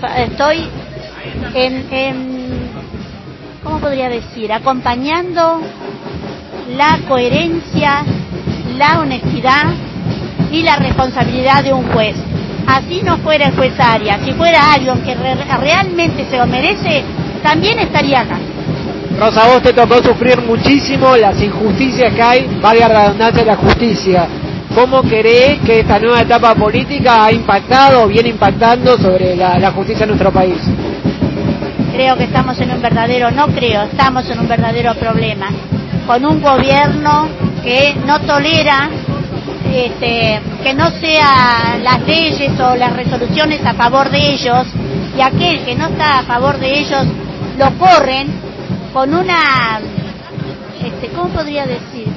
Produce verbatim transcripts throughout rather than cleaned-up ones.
estoy en, en, ¿cómo podría decir? Acompañando la coherencia, la honestidad y la responsabilidad de un juez. Así no fuera el juez Arias, si fuera alguien que re realmente se lo merece, también estaría acá. Rosa, vos te tocó sufrir muchísimo las injusticias que hay, valga la redundancia de la justicia. ¿Cómo creés que esta nueva etapa política ha impactado o viene impactando sobre la, la justicia en nuestro país? Creo que estamos en un verdadero, no creo, estamos en un verdadero problema, con un gobierno que no tolera este, que no sean las leyes o las resoluciones a favor de ellos, y aquel que no está a favor de ellos lo corren con una, este, ¿cómo podría decir?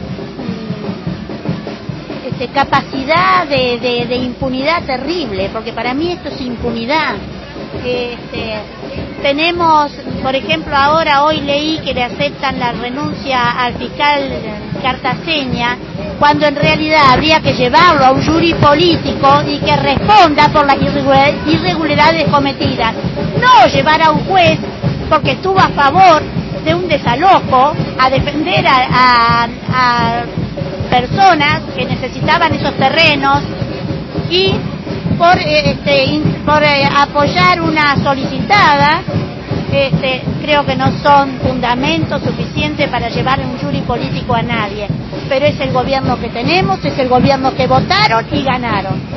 Este, capacidad de, de, de impunidad terrible, porque para mí esto es impunidad. Este, tenemos, por ejemplo, ahora hoy leí que le aceptan la renuncia al fiscal Cartaseña, cuando en realidad habría que llevarlo a un jury político y que responda por las irregularidades cometidas, no llevar a un juez porque estuvo a favor de un desalojo, a defender a, a, a personas que necesitaban esos terrenos y por, este, por eh, apoyar una solicitada. Este, creo que no son fundamentos suficientes para llevar un jury político a nadie, pero es el gobierno que tenemos, es el gobierno que votaron y ganaron.